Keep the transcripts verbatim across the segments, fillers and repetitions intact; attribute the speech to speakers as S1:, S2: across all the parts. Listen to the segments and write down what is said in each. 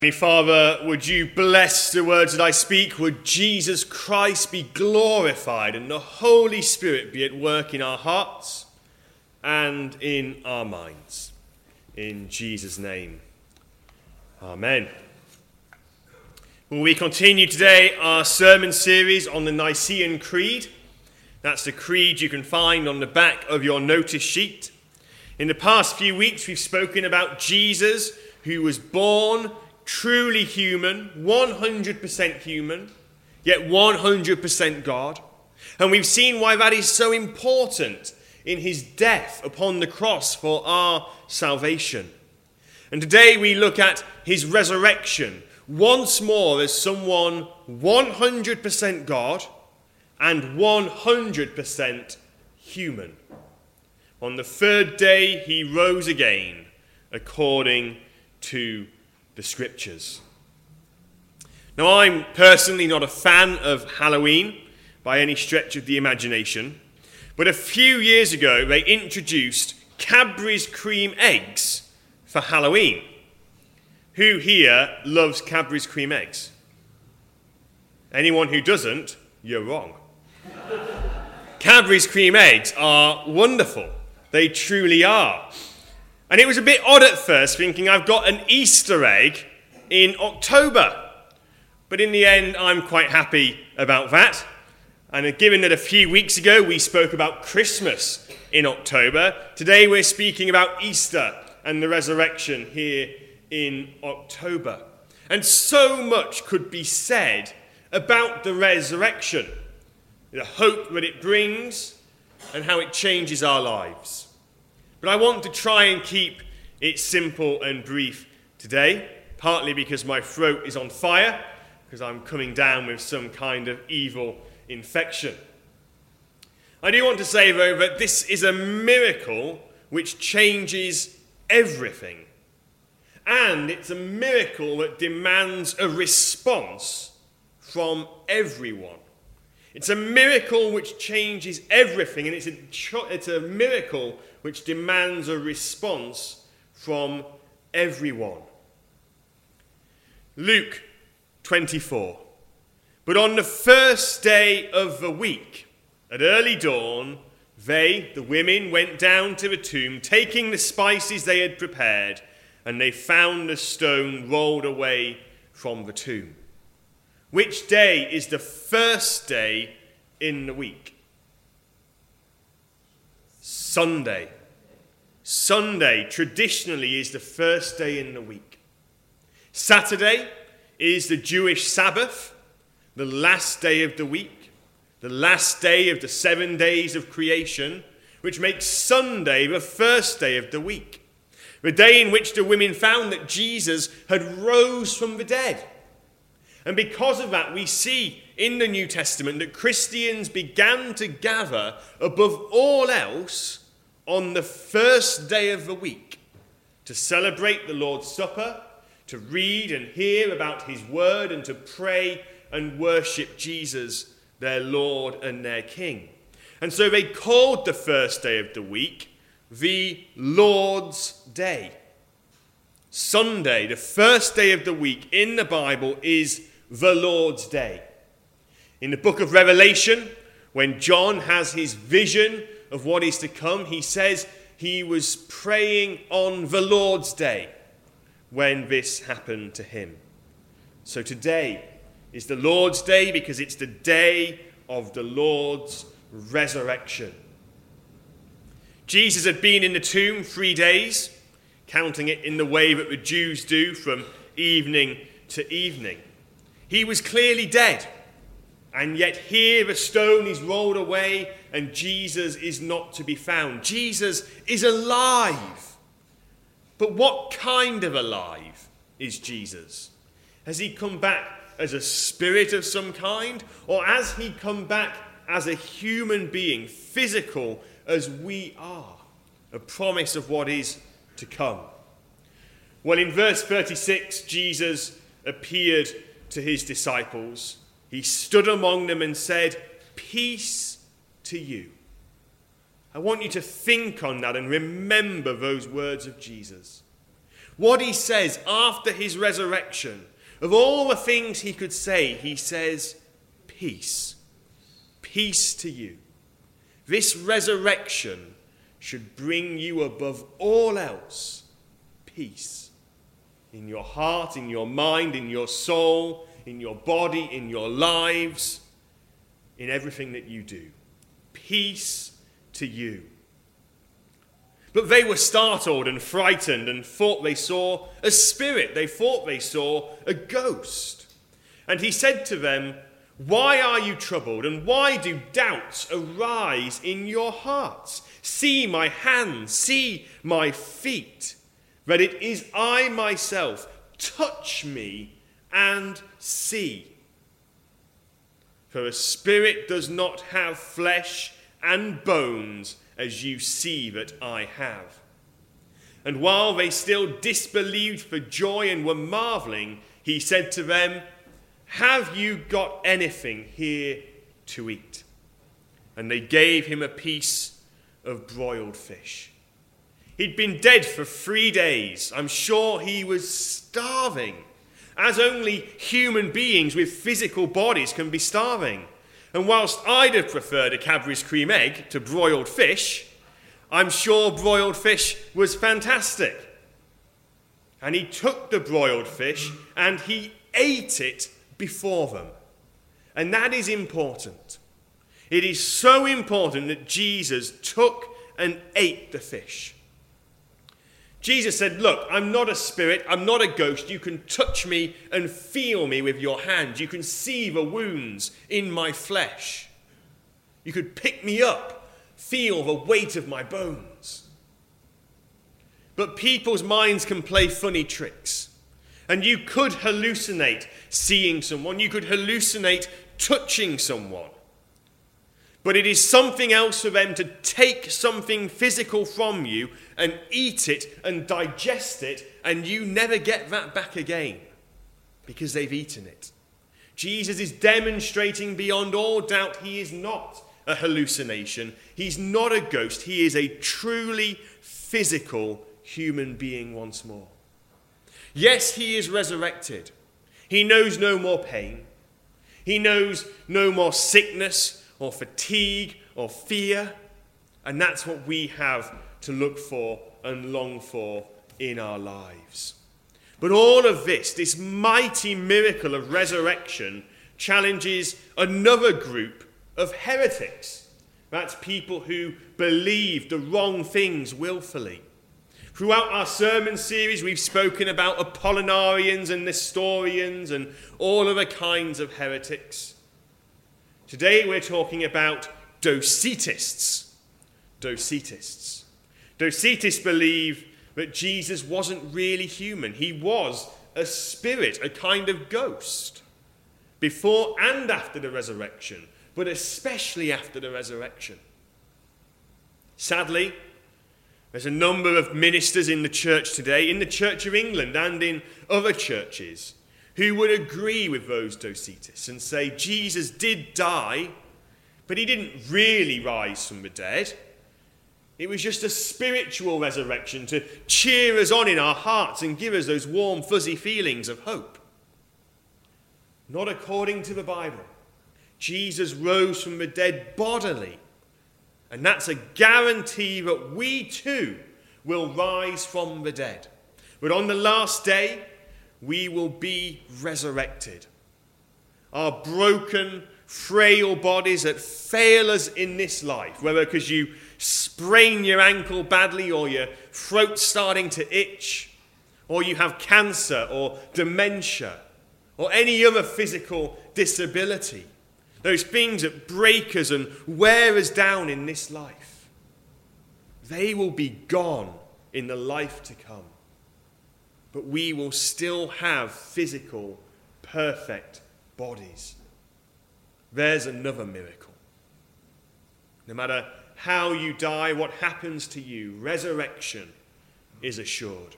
S1: Heavenly Father, would you bless the words that I speak? Would Jesus Christ be glorified and the Holy Spirit be at work in our hearts and in our minds? In Jesus' name, amen. Well, we continue today our sermon series on the Nicene Creed. That's the creed you can find on the back of your notice sheet. In the past few weeks, we've spoken about Jesus, who was born truly human, one hundred percent human, yet one hundred percent God. And we've seen why that is so important in his death upon the cross for our salvation. And today we look at his resurrection once more as someone one hundred percent God and one hundred percent human. On the third day he rose again according to the scriptures. Now, I'm personally not a fan of Halloween by any stretch of the imagination, but a few years ago they introduced Cadbury's cream eggs for Halloween. Who here loves Cadbury's cream eggs? Anyone who doesn't, you're wrong. Cadbury's cream eggs are wonderful. They truly are. And it was a bit odd at first, thinking I've got an Easter egg in October. But in the end, I'm quite happy about that. And given that a few weeks ago we spoke about Christmas in October, today we're speaking about Easter and the resurrection here in October. And so much could be said about the resurrection, the hope that it brings and how it changes our lives. But I want to try and keep it simple and brief today, partly because my throat is on fire, because I'm coming down with some kind of evil infection. I do want to say, though, that this is a miracle which changes everything. And it's a miracle that demands a response from everyone. It's a miracle which changes everything, and it's a, cho- it's a miracle which demands a response from everyone. Luke twenty-four. But on the first day of the week, at early dawn, they, the women, went down to the tomb, taking the spices they had prepared, and they found the stone rolled away from the tomb. Which day is the first day in the week? Sunday. Sunday traditionally is the first day in the week. Saturday is the Jewish Sabbath, the last day of the week, the last day of the seven days of creation, which makes Sunday the first day of the week, the day in which the women found that Jesus had rose from the dead. And because of that, we see in the New Testament that Christians began to gather above all else on the first day of the week to celebrate the Lord's Supper, to read and hear about his word, and to pray and worship Jesus, their Lord and their King. And so they called the first day of the week the Lord's Day. Sunday, the first day of the week in the Bible, is the Lord's Day. In the book of Revelation, when John has his vision of what is to come, he says he was praying on the Lord's Day when this happened to him. So today is the Lord's Day because it's the day of the Lord's resurrection. Jesus had been in the tomb three days, counting it in the way that the Jews do from evening to evening. He was clearly dead, and yet here the stone is rolled away and Jesus is not to be found. Jesus is alive. But what kind of alive is Jesus? Has he come back as a spirit of some kind, or has he come back as a human being, physical as we are? A promise of what is to come. Well, in verse thirty-six, Jesus appeared to his disciples. He stood among them and said, "Peace to you." I want you to think on that and remember those words of Jesus. what he says after his resurrection, of all the things he could say, he says, peace. Peace to you. This resurrection should bring you above all else peace. In your heart, in your mind, in your soul, in your body, in your lives, in everything that you do. Peace to you. But they were startled and frightened and thought they saw a spirit. They thought they saw a ghost. And he said to them, why are you troubled, and why do doubts arise in your hearts? See my hands, see my feet, that it is I myself. Touch me and see. For a spirit does not have flesh and bones, as you see that I have. And while they still disbelieved for joy and were marveling, he said to them, have you got anything here to eat? And they gave him a piece of broiled fish. He'd been dead for three days. I'm sure he was starving, as only human beings with physical bodies can be starving. And whilst I'd have preferred a Cadbury's cream egg to broiled fish, I'm sure broiled fish was fantastic. And he took the broiled fish and he ate it before them. And that is important. It is so important that Jesus took and ate the fish. Jesus said, look, I'm not a spirit, I'm not a ghost. You can touch me and feel me with your hands. You can see the wounds in my flesh. You could pick me up, feel the weight of my bones. But people's minds can play funny tricks. And you could hallucinate seeing someone. You could hallucinate touching someone. But it is something else for them to take something physical from you and eat it and digest it, and you never get that back again because they've eaten it. Jesus is demonstrating beyond all doubt he is not a hallucination. He's not a ghost. He is a truly physical human being once more. Yes, he is resurrected. He knows no more pain. He knows no more sickness or fatigue or fear. And that's what we have to look for and long for in our lives. But all of this, this mighty miracle of resurrection, challenges another group of heretics. That's people who believe the wrong things willfully. Throughout our sermon series, we've spoken about Apollinarians and Nestorians and all other kinds of heretics. Today we're talking about Docetists. Docetists. Docetists believe that Jesus wasn't really human. He was a spirit, a kind of ghost, before and after the resurrection, but especially after the resurrection. Sadly, there's a number of ministers in the church today, in the Church of England and in other churches, who would agree with those Docetists and say Jesus did die, but he didn't really rise from the dead. It was just a spiritual resurrection to cheer us on in our hearts and give us those warm, fuzzy feelings of hope. Not according to the Bible. Jesus rose from the dead bodily. And that's a guarantee that we too will rise from the dead. But on the last day, we will be resurrected. Our broken, frail bodies that fail us in this life, whether because you sprain your ankle badly or your throat's starting to itch, or you have cancer or dementia, or any other physical disability. Those things that break us and wear us down in this life. They will be gone in the life to come. But we will still have physical, perfect bodies. There's another miracle. No matter how you die, what happens to you, resurrection is assured.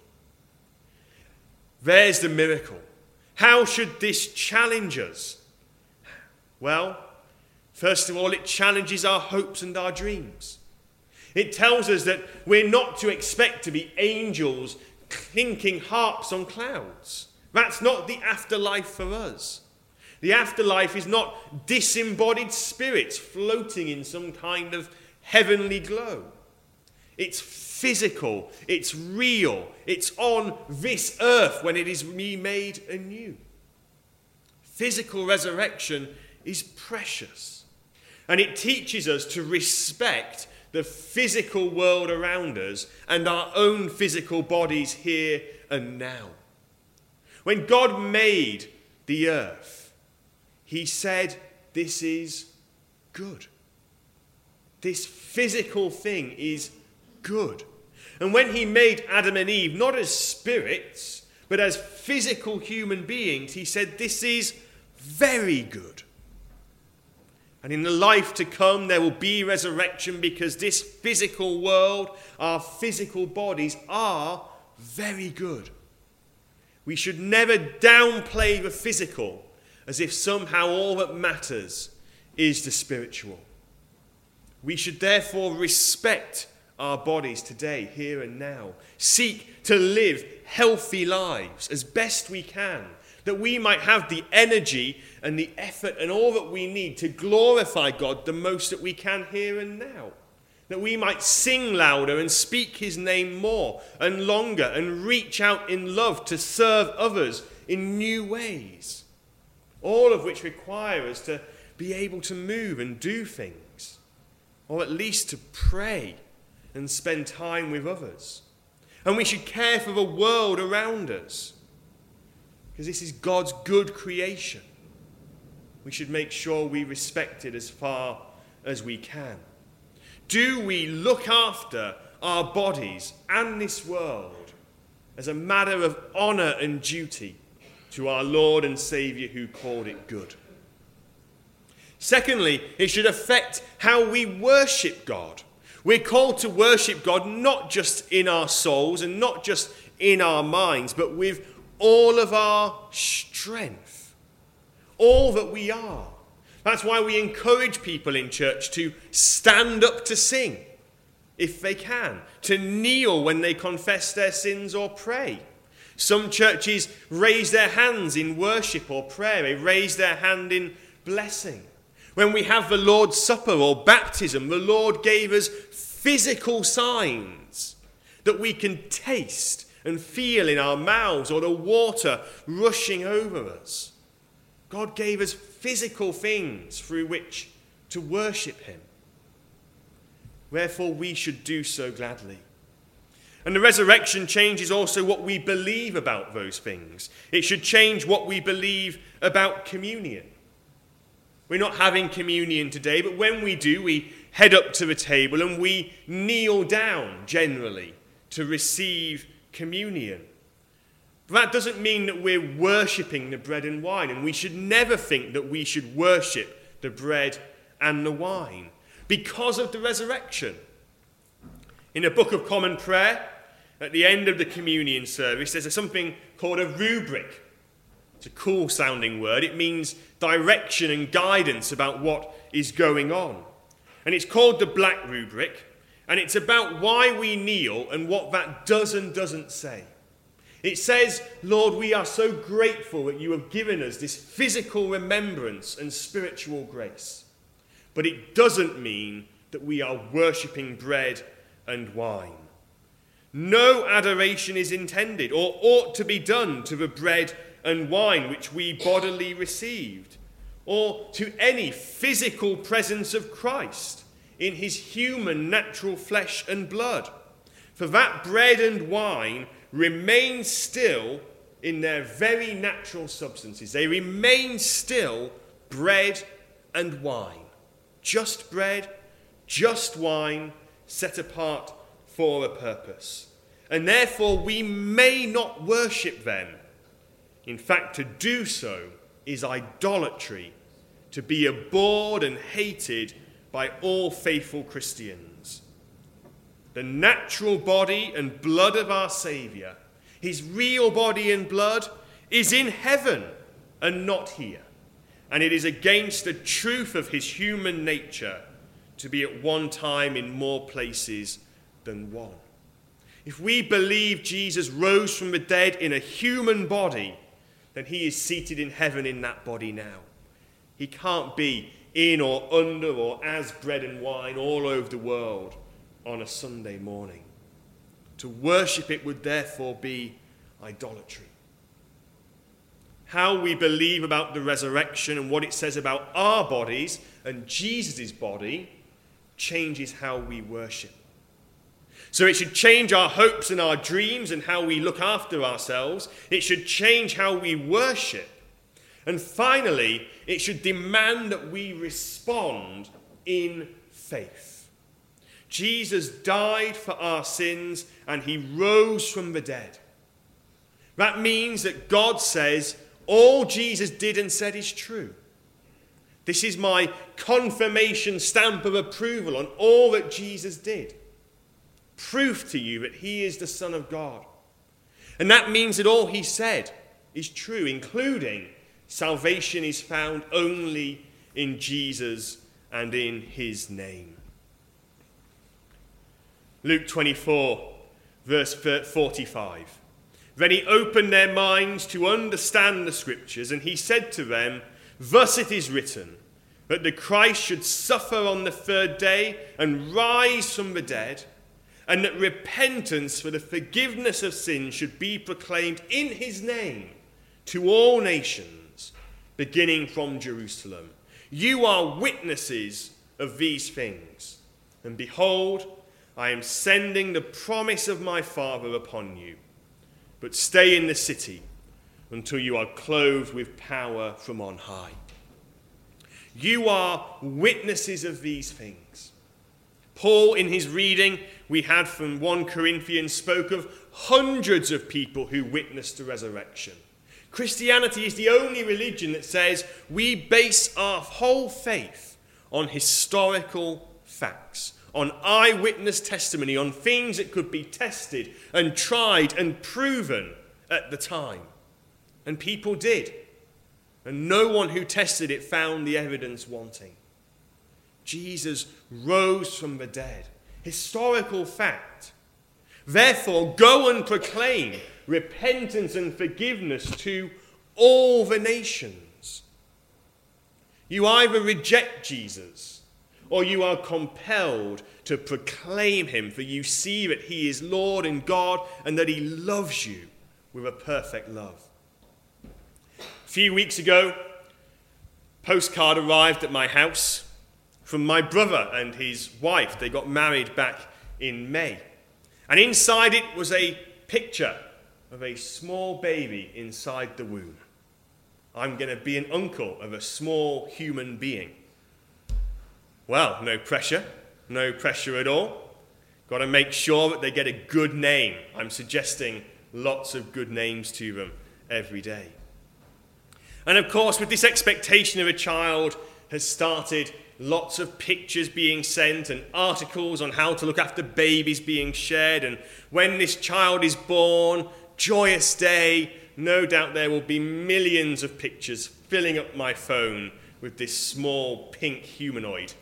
S1: There's the miracle. How should this challenge us? Well, first of all, it challenges our hopes and our dreams. It tells us that we're not to expect to be angels clinking harps on clouds. That's not the afterlife for us. The afterlife is not disembodied spirits floating in some kind of heavenly glow. It's physical, it's real, it's on this earth when it is remade anew. Physical resurrection is precious, and it teaches us to respect the physical world around us and our own physical bodies here and now. When God made the earth, he said, this is good. This physical thing is good. And when he made Adam and Eve, not as spirits, but as physical human beings, he said, this is very good. And in the life to come, there will be resurrection because this physical world, our physical bodies, are very good. We should never downplay the physical as if somehow all that matters is the spiritual. We should therefore respect our bodies today, here and now. Seek to live healthy lives as best we can, that we might have the energy and the effort and all that we need to glorify God the most that we can here and now. That we might sing louder and speak his name more and longer and reach out in love to serve others in new ways. All of which require us to be able to move and do things, or at least to pray and spend time with others. And we should care for the world around us, because this is God's good creation. We should make sure we respect it as far as we can. Do we look after our bodies and this world as a matter of honour and duty to our Lord and Saviour who called it good? Secondly, it should affect how we worship God. We're called to worship God not just in our souls and not just in our minds, but with all of our strength, all that we are. That's why we encourage people in church to stand up to sing, if they can, to kneel when they confess their sins or pray. Some churches raise their hands in worship or prayer. They raise their hand in blessing. When we have the Lord's Supper or baptism, the Lord gave us physical signs that we can taste and feel in our mouths, or the water rushing over us. God gave us physical things through which to worship him. Wherefore we should do so gladly. And the resurrection changes also what we believe about those things. It should change what we believe about communion. We're not having communion today, but when we do, we head up to the table and we kneel down generally to receive communion. But that doesn't mean that we're worshipping the bread and wine, and we should never think that we should worship the bread and the wine because of the resurrection. In the Book of Common Prayer, at the end of the communion service, there's something called a rubric. It's a cool sounding word. It means direction and guidance about what is going on. And it's called the Black Rubric, and it's about why we kneel and what that does and doesn't say. It says, Lord, we are so grateful that you have given us this physical remembrance and spiritual grace. But it doesn't mean that we are worshipping bread and wine. No adoration is intended or ought to be done to the bread and wine which we bodily received, or to any physical presence of Christ in his human natural flesh and blood. For that bread and wine remain still in their very natural substances. They remain still bread and wine. Just bread, just wine, set apart for a purpose. And therefore we may not worship them. In fact, to do so is idolatry, to be abhorred and hated by all faithful Christians. The natural body and blood of our Saviour, his real body and blood, is in heaven and not here. And it is against the truth of his human nature to be at one time in more places than one. If we believe Jesus rose from the dead in a human body, then he is seated in heaven in that body now. He can't be in or under or as bread and wine all over the world on a Sunday morning. To worship it would therefore be idolatry. How we believe about the resurrection and what it says about our bodies and Jesus' body changes how we worship. So it should change our hopes and our dreams and how we look after ourselves. It should change how we worship. And finally, it should demand that we respond in faith. Jesus died for our sins and he rose from the dead. That means that God says all Jesus did and said is true. This is my confirmation stamp of approval on all that Jesus did. Proof to you that he is the Son of God. And that means that all he said is true, including salvation is found only in Jesus and in his name. Luke twenty-four, verse forty-five. Then he opened their minds to understand the scriptures, and he said to them, "Thus it is written, that the Christ should suffer on the third day and rise from the dead, and that repentance for the forgiveness of sins should be proclaimed in his name to all nations, beginning from Jerusalem. You are witnesses of these things. And behold, I am sending the promise of my Father upon you. But stay in the city until you are clothed with power from on high." You are witnesses of these things. Paul, in his reading we had from First Corinthians, spoke of hundreds of people who witnessed the resurrection. Christianity is the only religion that says we base our whole faith on historical facts, on eyewitness testimony, on things that could be tested and tried and proven at the time. And people did. And no one who tested it found the evidence wanting. Jesus rose from the dead. Historical fact. Therefore, go and proclaim repentance and forgiveness to all the nations. You either reject Jesus or you are compelled to proclaim him, for you see that he is Lord and God and that he loves you with a perfect love. A few weeks ago, a postcard arrived at my house from my brother and his wife. They got married back in May. And inside it was a picture of a small baby inside the womb. I'm going to be an uncle of a small human being. Well, no pressure. No pressure at all. Got to make sure that they get a good name. I'm suggesting lots of good names to them every day. And of course, with this expectation of a child has started lots of pictures being sent and articles on how to look after babies being shared. And when this child is born, joyous day, no doubt there will be millions of pictures filling up my phone with this small pink humanoid.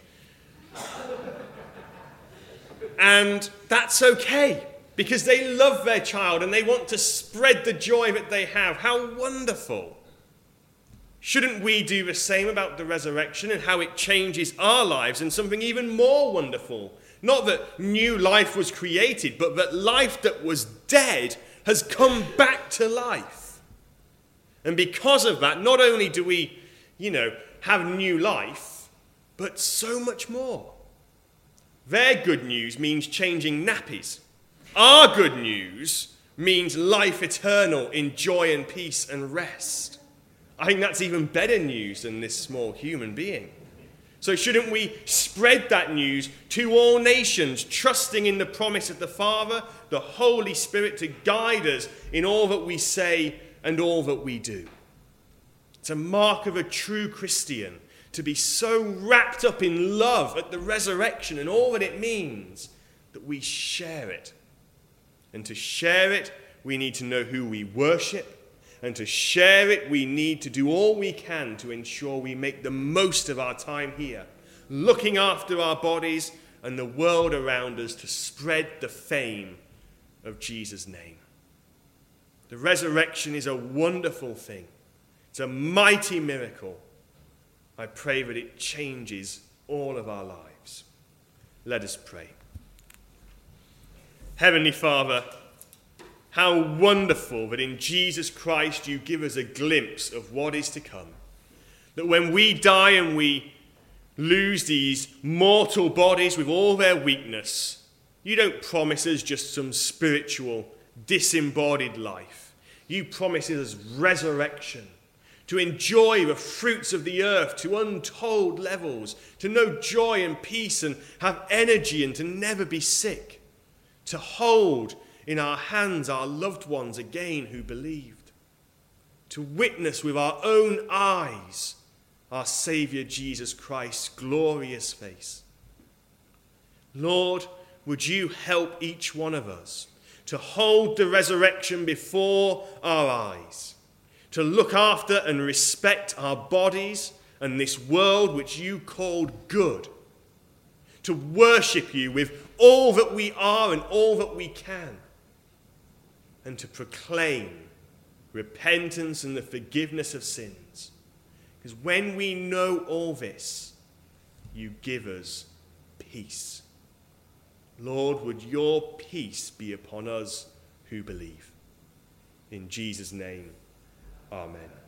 S1: And that's okay, because they love their child and they want to spread the joy that they have. How wonderful. Shouldn't we do the same about the resurrection and how it changes our lives and something even more wonderful? Not that new life was created, but that life that was dead has come back to life. And because of that, not only do we, you know, have new life, but so much more. Their good news means changing nappies. Our good news means life eternal in joy and peace and rest. I think that's even better news than this small human being. So shouldn't we spread that news to all nations, trusting in the promise of the Father, the Holy Spirit to guide us in all that we say and all that we do? It's a mark of a true Christian to be so wrapped up in love at the resurrection and all that it means that we share it. And to share it, we need to know who we worship. And to share it, we need to do all we can to ensure we make the most of our time here, looking after our bodies and the world around us to spread the fame of Jesus' name. The resurrection is a wonderful thing. It's a mighty miracle. I pray that it changes all of our lives. Let us pray. Heavenly Father, how wonderful that in Jesus Christ you give us a glimpse of what is to come. That when we die and we lose these mortal bodies with all their weakness, you don't promise us just some spiritual, disembodied life. You promise us resurrection, to enjoy the fruits of the earth to untold levels, to know joy and peace and have energy and to never be sick, to hold in our hands our loved ones again who believed, to witness with our own eyes our Saviour Jesus Christ's glorious face. Lord, would you help each one of us to hold the resurrection before our eyes, to look after and respect our bodies and this world which you called good, to worship you with all that we are and all that we can, and to proclaim repentance and the forgiveness of sins. Because when we know all this, you give us peace. Lord, would your peace be upon us who believe. In Jesus' name, amen.